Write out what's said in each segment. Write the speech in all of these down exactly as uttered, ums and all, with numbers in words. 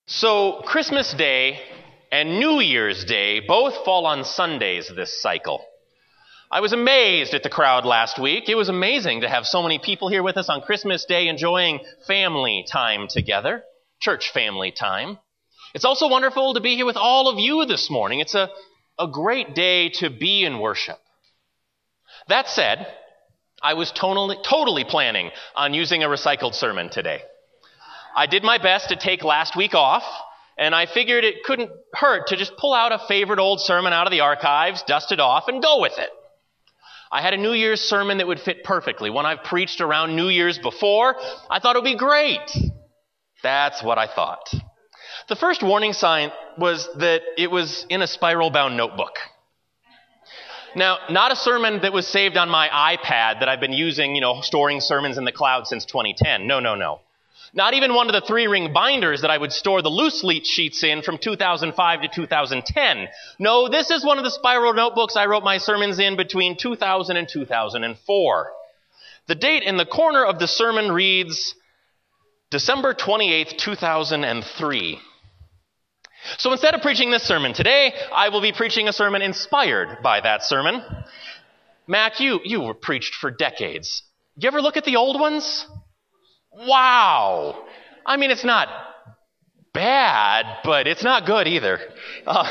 So Christmas Day and New Year's Day both fall on Sundays this cycle. I was amazed at the crowd last week. It was amazing to have so many people here with us on Christmas Day enjoying family time together, church family time. It's also wonderful to be here with all of you this morning. It's a, a great day to be in worship. That said, I was totally, totally planning on using a recycled sermon today. I did my best to take last week off, and I figured it couldn't hurt to just pull out a favorite old sermon out of the archives, dust it off, and go with it. I had a New Year's sermon that would fit perfectly, one I've preached around New Year's before. I thought it would be great. That's what I thought. The first warning sign was that it was in a spiral-bound notebook. Now, not a sermon that was saved on my iPad that I've been using, you know, storing sermons in the cloud since twenty ten. No, no, no. Not even one of the three-ring binders that I would store the loose leaf sheets in from two thousand five to two thousand ten. No, this is one of the spiral notebooks I wrote my sermons in between two thousand and two thousand four. The date in the corner of the sermon reads December twenty-eighth, two thousand three. So instead of preaching this sermon today, I will be preaching a sermon inspired by that sermon. Mac, you, you were preached for decades. Do you ever look at the old ones? Wow. I mean, it's not bad, but it's not good either. Uh,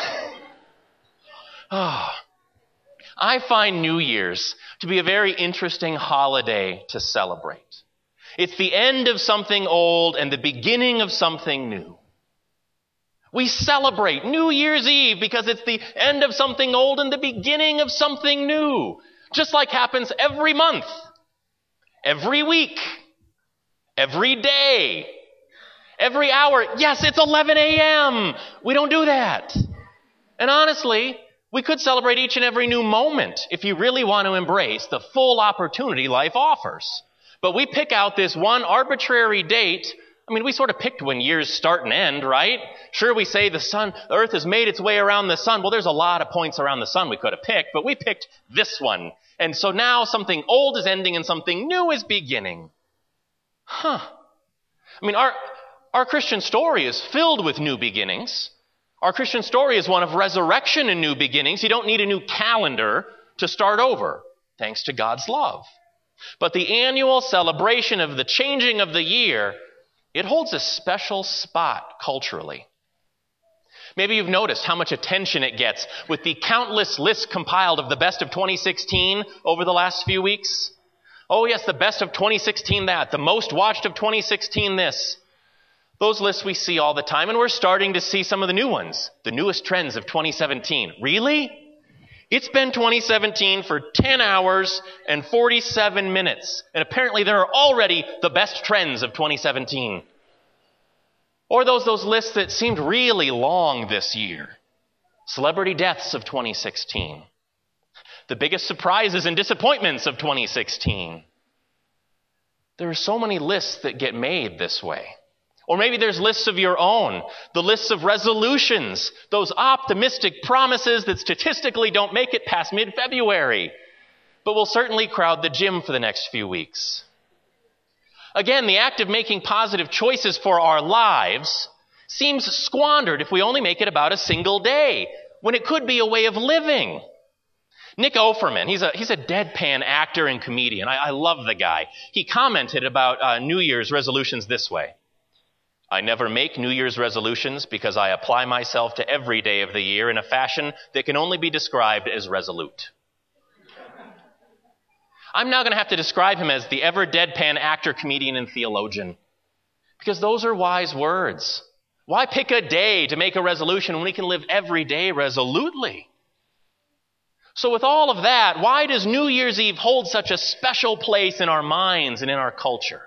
oh. I find New Year's to be a very interesting holiday to celebrate. It's the end of something old and the beginning of something new. We celebrate New Year's Eve because it's the end of something old and the beginning of something new. Just like happens every month, every week, every day, every hour. Yes, it's eleven a.m. We don't do that. And honestly, we could celebrate each and every new moment if you really want to embrace the full opportunity life offers. But we pick out this one arbitrary date. I mean, we sort of picked when years start and end, right? Sure, we say the sun, the earth has made its way around the sun. Well, there's a lot of points around the sun we could have picked, but we picked this one. And so now something old is ending and something new is beginning. Huh. I mean, our, our Christian story is filled with new beginnings. Our Christian story is one of resurrection and new beginnings. You don't need a new calendar to start over, thanks to God's love. But the annual celebration of the changing of the year, it holds a special spot culturally. Maybe you've noticed how much attention it gets with the countless lists compiled of the best of twenty sixteen over the last few weeks. Oh yes, the best of twenty sixteen that, the most watched of twenty sixteen this. Those lists we see all the time, and we're starting to see some of the new ones, the newest trends of twenty seventeen. Really? It's been twenty seventeen for ten hours and forty-seven minutes, and apparently there are already the best trends of twenty seventeen. Or those, those lists that seemed really long this year. Celebrity deaths of twenty sixteen. The biggest surprises and disappointments of twenty sixteen. There are so many lists that get made this way. Or maybe there's lists of your own, the lists of resolutions, those optimistic promises that statistically don't make it past mid-February, but will certainly crowd the gym for the next few weeks. Again, the act of making positive choices for our lives seems squandered if we only make it about a single day, when it could be a way of living. Nick Offerman, he's a, he's a deadpan actor and comedian. I, I love the guy. He commented about uh, New Year's resolutions this way. I never make New Year's resolutions because I apply myself to every day of the year in a fashion that can only be described as resolute. I'm now going to have to describe him as the ever deadpan actor, comedian, and theologian, because those are wise words. Why pick a day to make a resolution when we can live every day resolutely? So with all of that, why does New Year's Eve hold such a special place in our minds and in our culture?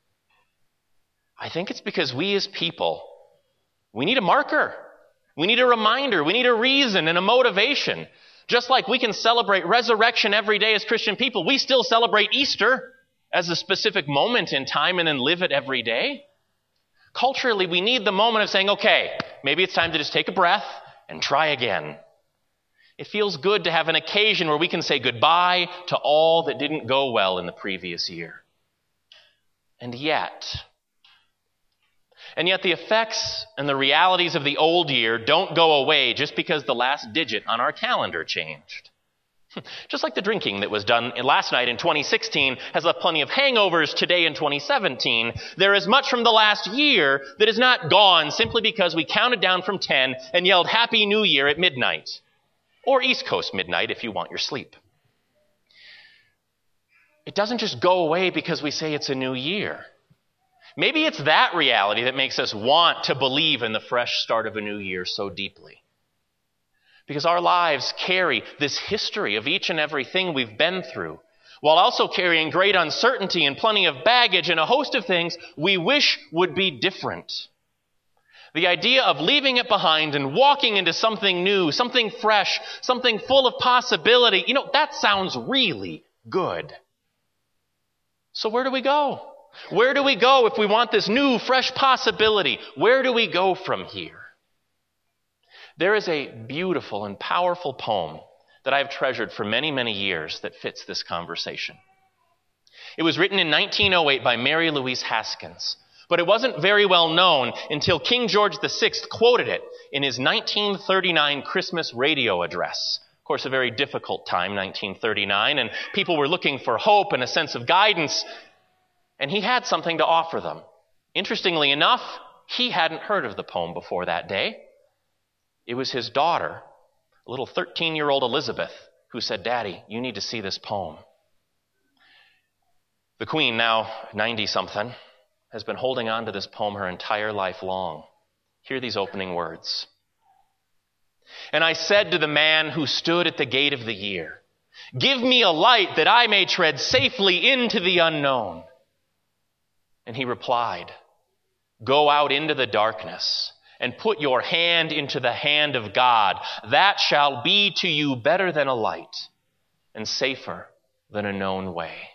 I think it's because we as people, we need a marker. We need a reminder. We need a reason and a motivation. Just like we can celebrate resurrection every day as Christian people, we still celebrate Easter as a specific moment in time and then live it every day. Culturally, we need the moment of saying, okay, maybe it's time to just take a breath and try again. It feels good to have an occasion where we can say goodbye to all that didn't go well in the previous year. And yet, And yet the effects and the realities of the old year don't go away just because the last digit on our calendar changed. Just like the drinking that was done last night in twenty sixteen has left plenty of hangovers today in twenty seventeen, there is much from the last year that is not gone simply because we counted down from ten and yelled Happy New Year at midnight. Or East Coast midnight if you want your sleep. It doesn't just go away because we say it's a new year. Maybe it's that reality that makes us want to believe in the fresh start of a new year so deeply. Because our lives carry this history of each and everything we've been through, while also carrying great uncertainty and plenty of baggage and a host of things we wish would be different. The idea of leaving it behind and walking into something new, something fresh, something full of possibility, you know, that sounds really good. So where do we go? Where do we go if we want this new, fresh possibility? Where do we go from here? There is a beautiful and powerful poem that I have treasured for many, many years that fits this conversation. It was written in nineteen oh eight by Mary Louise Haskins, but it wasn't very well known until King George the Sixth quoted it in his nineteen thirty-nine Christmas radio address. Of course, a very difficult time, nineteen thirty-nine, and people were looking for hope and a sense of guidance, and he had something to offer them. Interestingly enough, he hadn't heard of the poem before that day. It was his daughter, a little thirteen-year-old Elizabeth, who said, "Daddy, you need to see this poem." The Queen, now ninety-something, has been holding on to this poem her entire life long. Hear these opening words. "And I said to the man who stood at the gate of the year, 'Give me a light that I may tread safely into the unknown.' And he replied, 'Go out into the darkness and put your hand into the hand of God. That shall be to you better than a light and safer than a known way.'"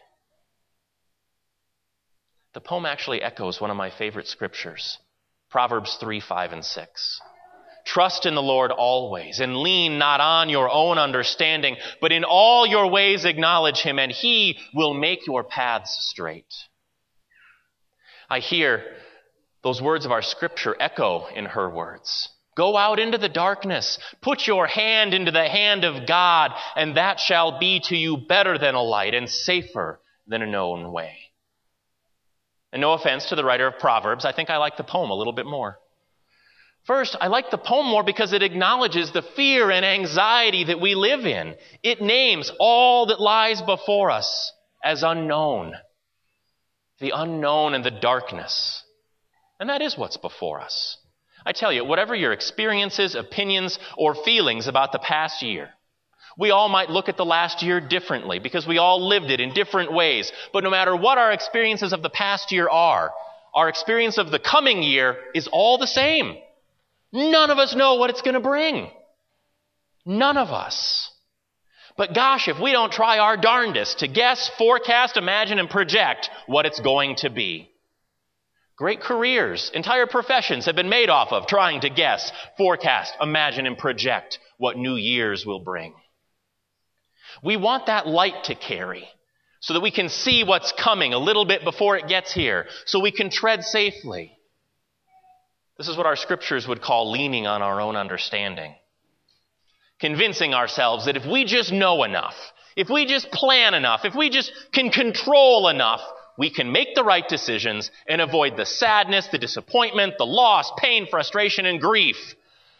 The poem actually echoes one of my favorite scriptures, Proverbs three, five, and six. "Trust in the Lord always, and lean not on your own understanding, but in all your ways acknowledge him, and he will make your paths straight." I hear those words of our scripture echo in her words. Go out into the darkness, put your hand into the hand of God, and that shall be to you better than a light and safer than a known way. And no offense to the writer of Proverbs, I think I like the poem a little bit more. First, I like the poem more because it acknowledges the fear and anxiety that we live in. It names all that lies before us as unknown. The unknown and the darkness. And that is what's before us. I tell you, whatever your experiences, opinions, or feelings about the past year, we all might look at the last year differently because we all lived it in different ways. But no matter what our experiences of the past year are, our experience of the coming year is all the same. None of us know what it's going to bring. None of us. But gosh, if we don't try our darndest to guess, forecast, imagine, and project what it's going to be. Great careers, entire professions have been made off of trying to guess, forecast, imagine, and project what new years will bring. We want that light to carry so that we can see what's coming a little bit before it gets here, so we can tread safely. This is what our scriptures would call leaning on our own understanding. Convincing ourselves that if we just know enough, if we just plan enough, if we just can control enough, we can make the right decisions and avoid the sadness, the disappointment, the loss, pain, frustration, and grief.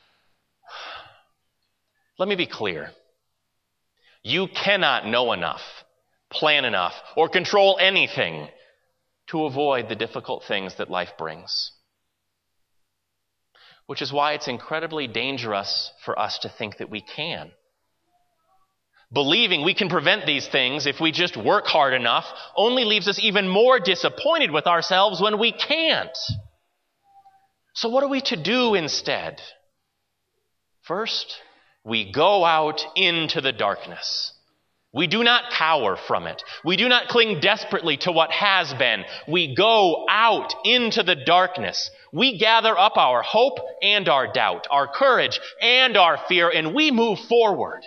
Let me be clear. You cannot know enough, plan enough, or control anything to avoid the difficult things that life brings. Which is why it's incredibly dangerous for us to think that we can. Believing we can prevent these things if we just work hard enough only leaves us even more disappointed with ourselves when we can't. So what are we to do instead? First, we go out into the darkness. We do not cower from it. We do not cling desperately to what has been. We go out into the darkness. We gather up our hope and our doubt, our courage and our fear, and we move forward.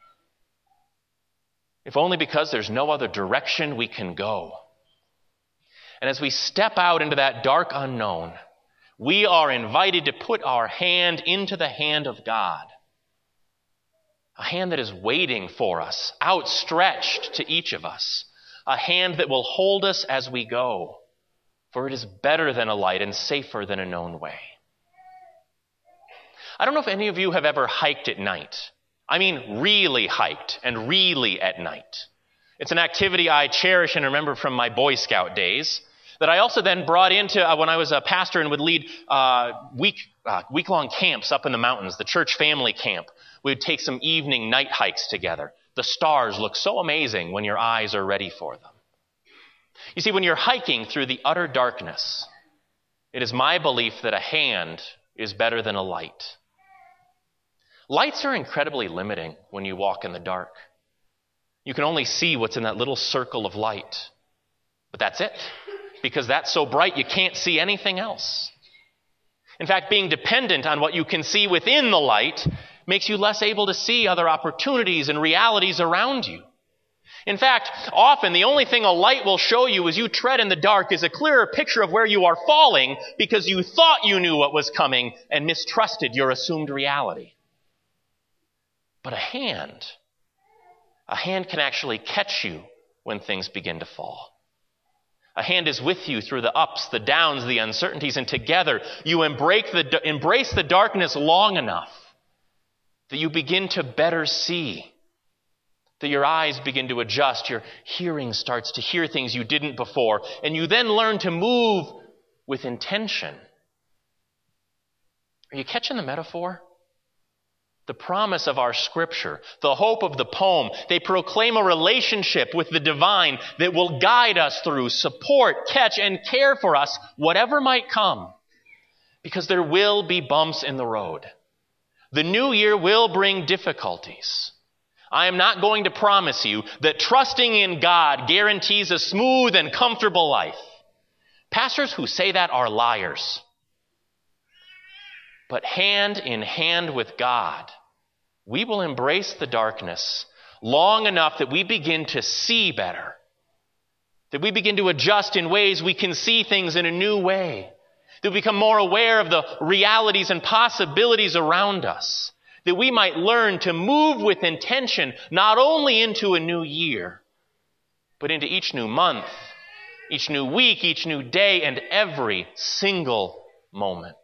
If only because there's no other direction we can go. And as we step out into that dark unknown, We are invited to put our hand into the hand of God, a hand that is waiting for us, outstretched to each of us, a hand that will hold us as we go, for it is better than a light and safer than a known way. I don't know if any of you have ever hiked at night. I mean really hiked and really at night. It's an activity I cherish and remember from my Boy Scout days that I also then brought into uh, when I was a pastor and would lead uh, week, uh, week-long camps up in the mountains, the church family camp. We would take some evening night hikes together. The stars look so amazing when your eyes are ready for them. You see, when you're hiking through the utter darkness, it is my belief that a hand is better than a light. Lights are incredibly limiting when you walk in the dark. You can only see what's in that little circle of light. But that's it, because that's so bright you can't see anything else. In fact, being dependent on what you can see within the light makes you less able to see other opportunities and realities around you. In fact, often the only thing a light will show you as you tread in the dark is a clearer picture of where you are falling because you thought you knew what was coming and mistrusted your assumed reality. But a hand, a hand can actually catch you when things begin to fall. A hand is with you through the ups, the downs, the uncertainties, and together you embrace the, embrace the darkness long enough that you begin to better see, that your eyes begin to adjust, your hearing starts to hear things you didn't before, and you then learn to move with intention. Are you catching the metaphor? The promise of our scripture, the hope of the poem, they proclaim a relationship with the divine that will guide us through, support, catch, and care for us, whatever might come, because there will be bumps in the road. The new year will bring difficulties. I am not going to promise you that trusting in God guarantees a smooth and comfortable life. Pastors who say that are liars. But hand in hand with God, we will embrace the darkness long enough that we begin to see better, that we begin to adjust in ways we can see things in a new way, that we become more aware of the realities and possibilities around us, that we might learn to move with intention not only into a new year, but into each new month, each new week, each new day, and every single moment.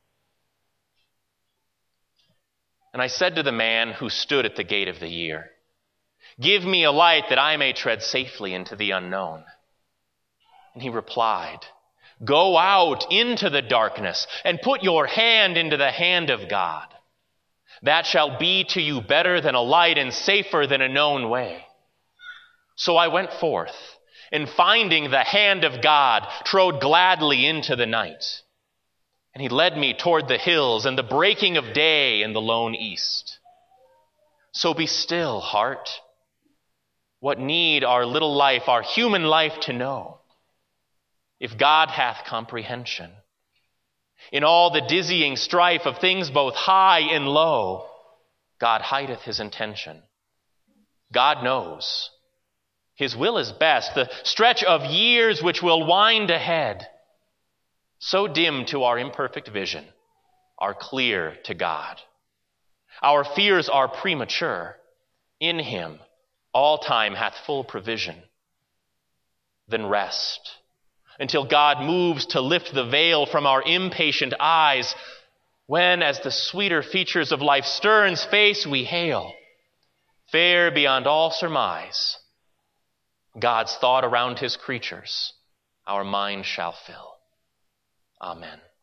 And I said to the man who stood at the gate of the year, "Give me a light that I may tread safely into the unknown." And he replied, "Go out into the darkness and put your hand into the hand of God. That shall be to you better than a light and safer than a known way." So I went forth, and finding the hand of God, trode gladly into the night. And he led me toward the hills and the breaking of day in the lone east. So be still, heart. What need our little life, our human life, to know? If God hath comprehension, in all the dizzying strife of things both high and low, God hideth his intention. God knows. His will is best. The stretch of years which will wind ahead, so dim to our imperfect vision, are clear to God. Our fears are premature. In him, all time hath full provision. Then rest, until God moves to lift the veil from our impatient eyes, when, as the sweeter features of life's stern face we hail, fair beyond all surmise, God's thought around his creatures, our mind shall fill. Amen.